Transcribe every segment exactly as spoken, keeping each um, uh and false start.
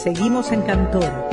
Seguimos en Cantora.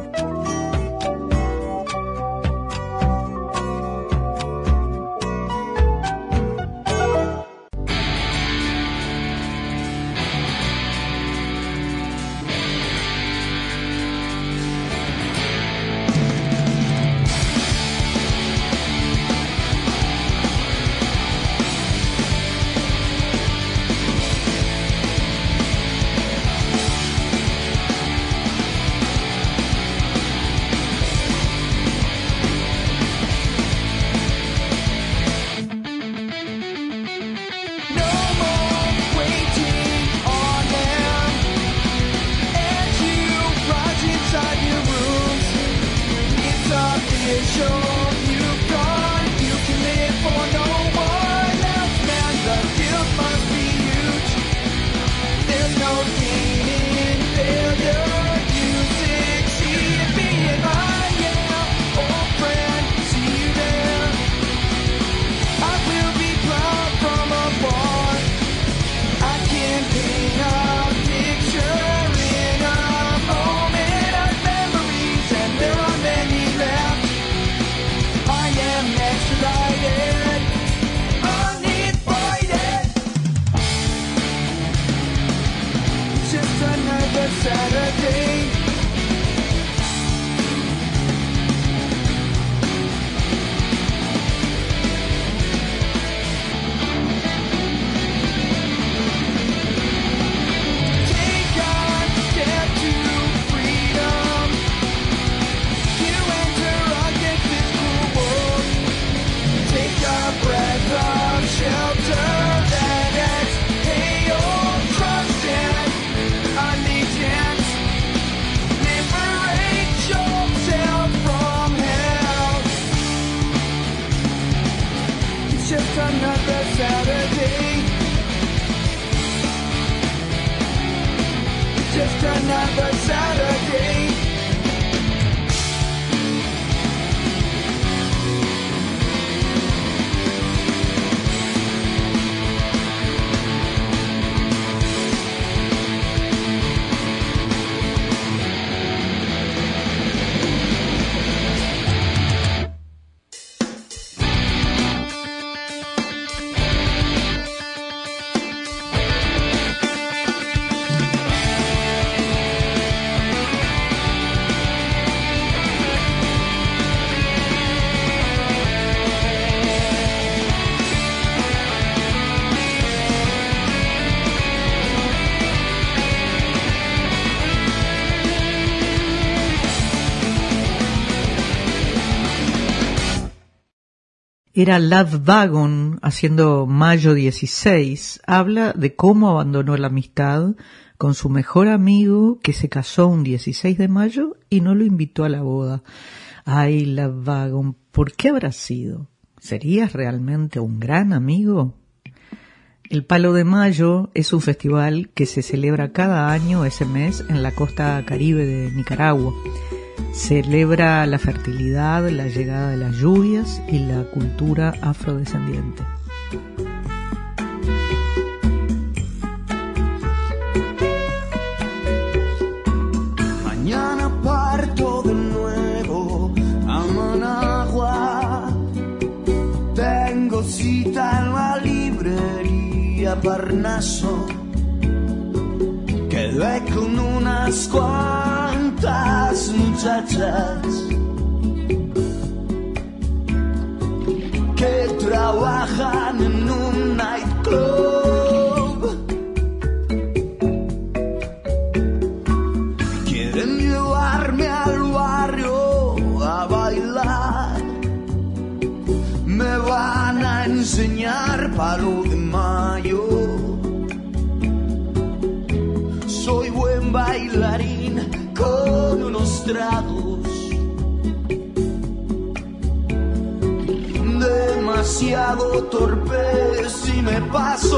Era Love Wagon haciendo Mayo dieciséis. Habla de cómo abandonó la amistad con su mejor amigo que se casó un dieciséis de mayo y no lo invitó a la boda. Ay, Love Wagon, ¿por qué habrá sido? ¿Serías realmente un gran amigo? El Palo de Mayo es un festival que se celebra cada año ese mes en la costa caribe de Nicaragua. Celebra la fertilidad, la llegada de las lluvias y la cultura afrodescendiente. Mañana parto de nuevo a Managua. Tengo cita en la librería Parnaso. Quedé con unas cuantas muchachas que trabajan en un nightclub. Quieren llevarme al barrio a bailar. Me van a enseñar Palo de Mayo. Soy buen bailarín con unos tragos. Demasiado torpe si me paso.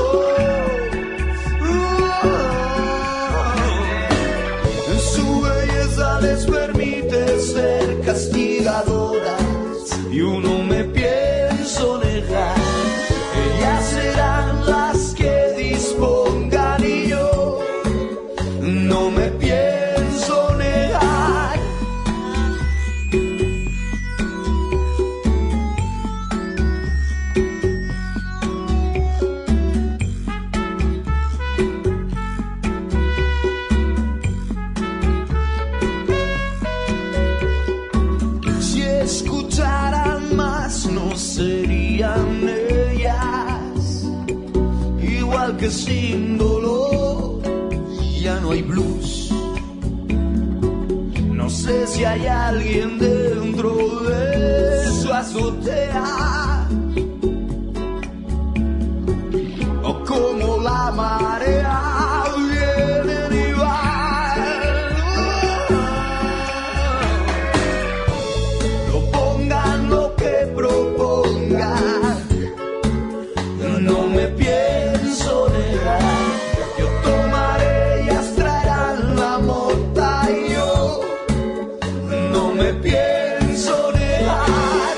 Oh, su belleza les permite ser castigadoras y uno me pienso negar. Ellas serán las que dispongan y yo no me pienso que sin dolor ya no hay blues. No sé si hay alguien dentro de su azotea o como la marea viene y va. Propongan lo que propongan, no me pienso negar. Yo tomaré y extraerán la mota y yo no me pienso negar.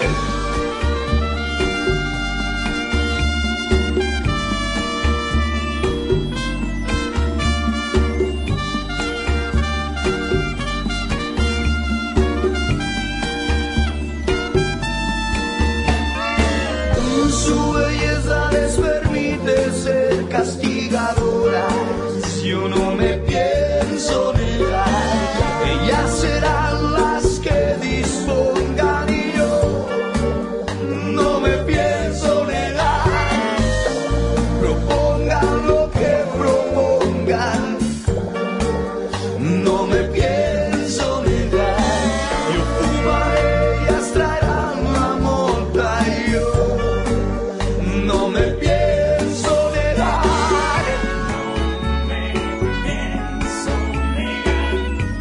Su belleza les permite ser castigadora. Si yo no me pienso negar, ellas serán las que dispongan y yo no me pienso negar. Propongan lo que propongan, no me pienso negar. Yo fumaré y extraerán la mota y yo no me pienso negar. No me pienso negar.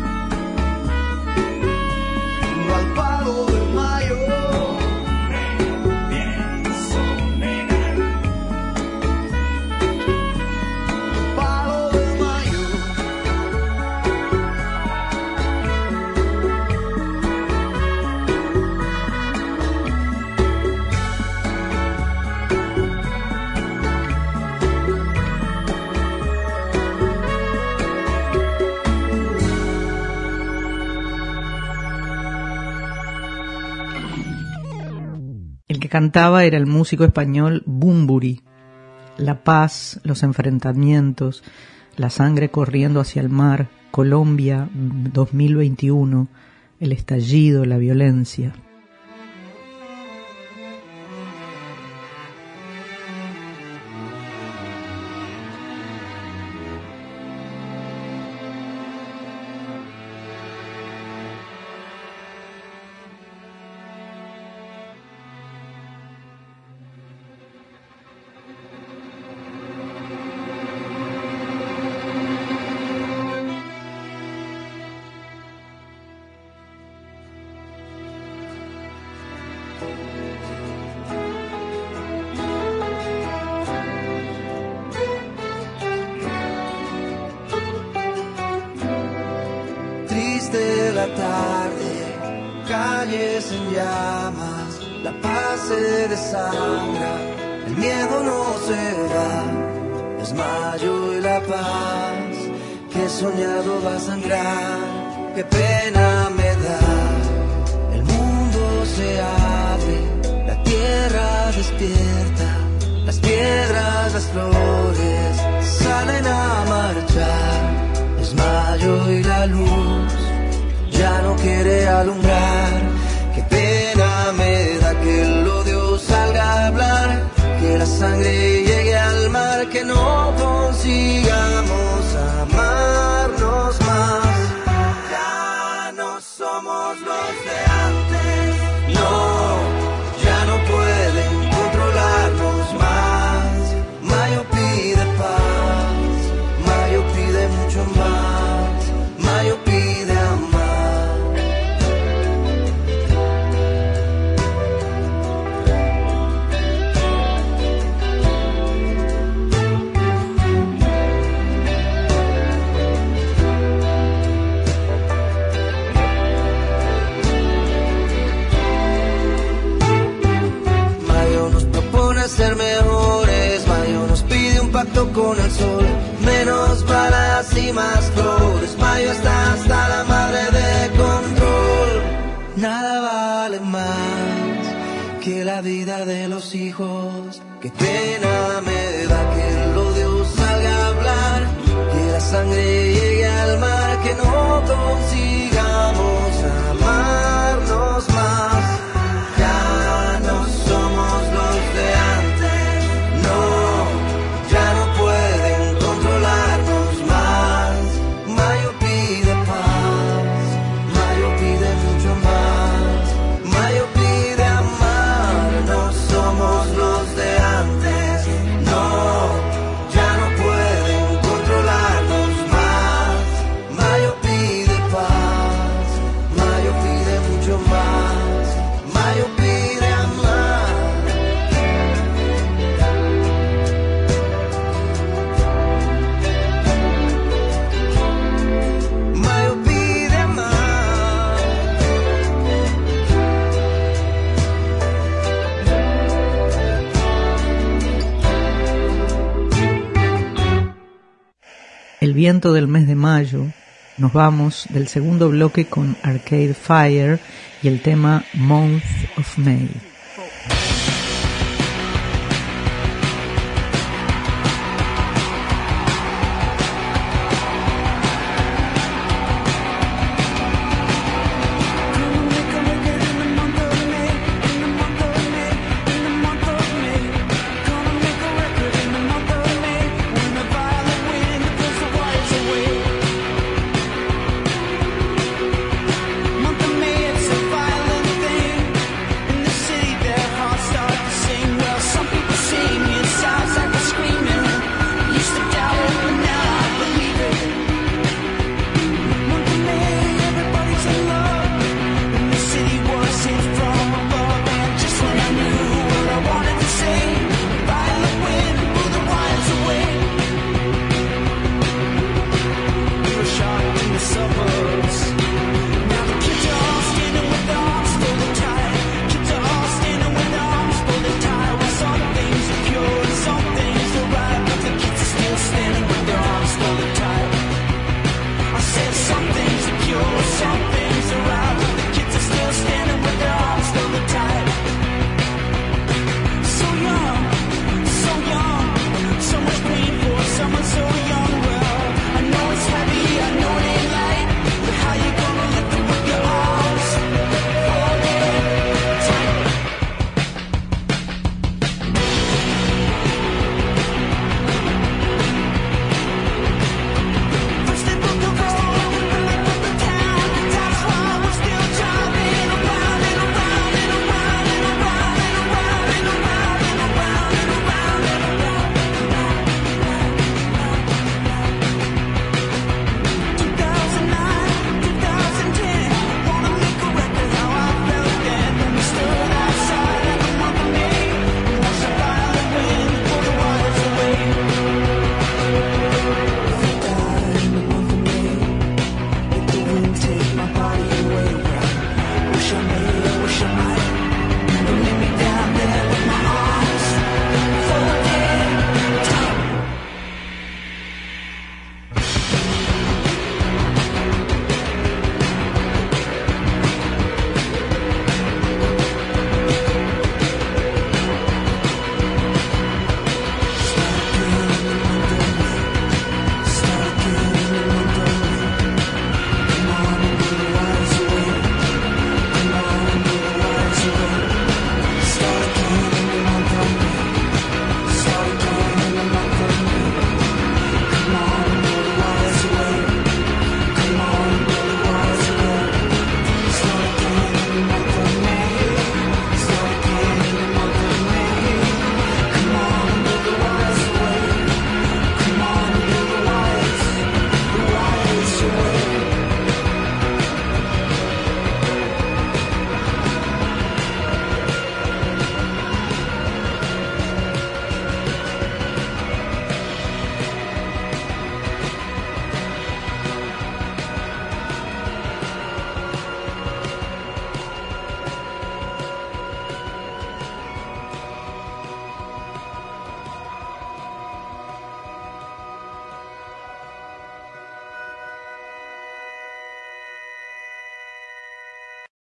Al palo de mayo. No me pienso negar. Al palo de mayo. El que cantaba era el músico español Bunbury. La paz, los enfrentamientos, la sangre corriendo hacia el mar, Colombia dos mil veintiuno, el estallido, la violencia. Triste la tarde, calles en llamas, la paz se desangra, el miedo no se va, es mayo y la paz, que soñado va a sangrar, qué pena me da, el mundo se abre, la tierra despierta, las piedras, las flores salen a marchar. Es mayo y la luz ya no quiere alumbrar. Qué pena me da que el odio salga a hablar, que la sangre llegue al mar, que no consigamos amarnos más. Ya no somos los de antes, no, ya no pueden controlarnos más. Mayo pide paz, mayo pide mucho más, mayo pide amar. Mayo nos propone ser mejores, mayo nos pide un pacto con el sol, menos balas y más flores. Mayo está hasta la madre de control. Nada vale más que la vida de los hijos. Qué pena me da que el odio salga a hablar, que la sangre llegue al mar, que no consigamos amarnos más. Ya no somos los de antes, no, ya no puede El viento del mes de mayo. Nos vamos del segundo bloque con Arcade Fire y el tema Month of May.